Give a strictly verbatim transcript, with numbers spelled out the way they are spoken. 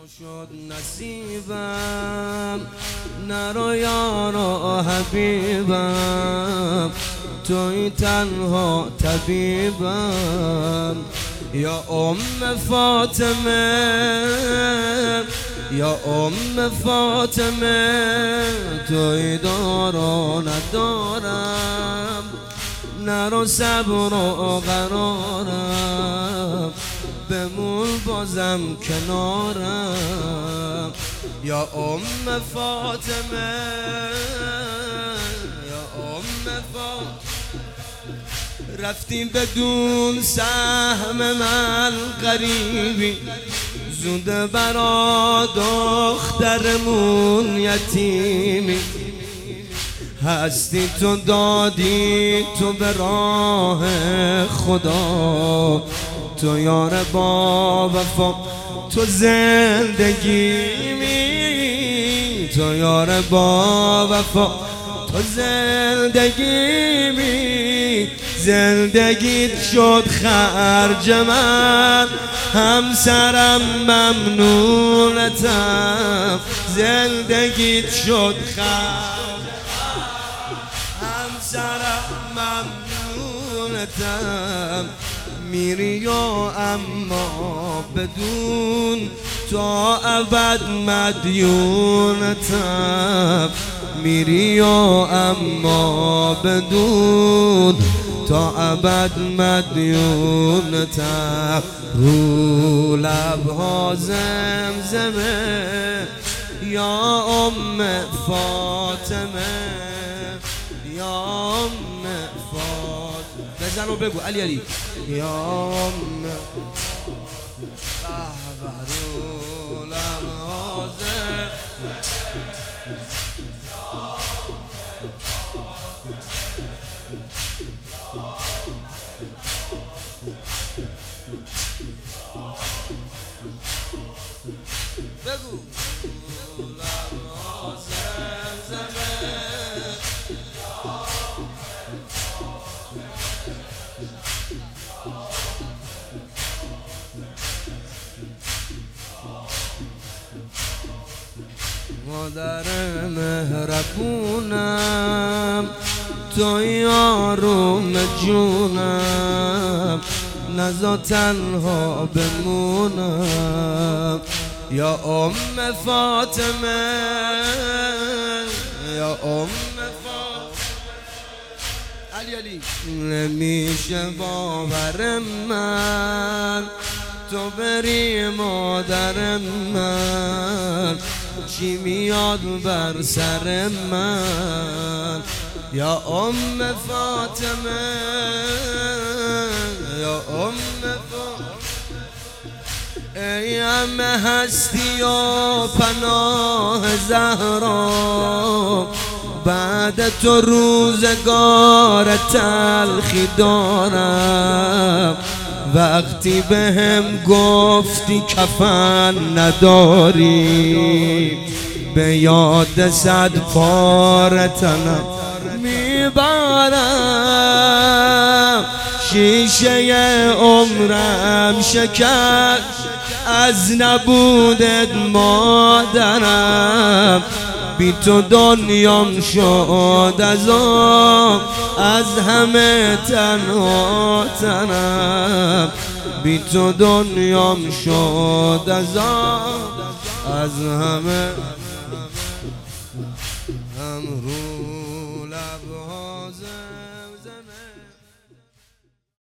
شد نصیبم نرو یارا حبیبم توی تنها طبیبم یا ام فاطمه یا ام فاطمه توی دارو ندارم نرو صبر و قرارم بمون بازم کنارم یا ام فاطمه یا ام فاطمه رفتیم بدون سهم من غریبی زوده برا دخترمون یتیمی هستی تو دادی تو به راه خدا تو یار با وفا تو زندگیمی تو یار با وفا تو زندگیمی زندگیت شد خرج من همسرم ممنونتم زندگیت شد خرج همسرم ممنونتم میری و اما بدون تا ابد مدیونتم میری و اما بدون تا ابد مدیونتم رو لبها زمزمه یا ام فاطمه یا ام فاطمه بزن و بگو علی علی یا ام رو لبها زمزمه بگو مادر مهربونم تو یارم جونم نزا تنها بمونم یا ام فاطمه یا ام فاطمه علی علی نمیشه باور من تو بری مادر من چی میاد بر سر من یا ام فاطمه یا ام فاطمه ای ام هستی و پناه زهرا بعد تو روزگار تلخی دارم وقتی بهم گفتی کفن نداری به یاد صد پاره تنم میبرم شیشه عمرم شکر از نبودت مادرم بی تو دنیام شد از آم از همه تنها تنم بی تو دنیام شد از آم از همه هم رو لبها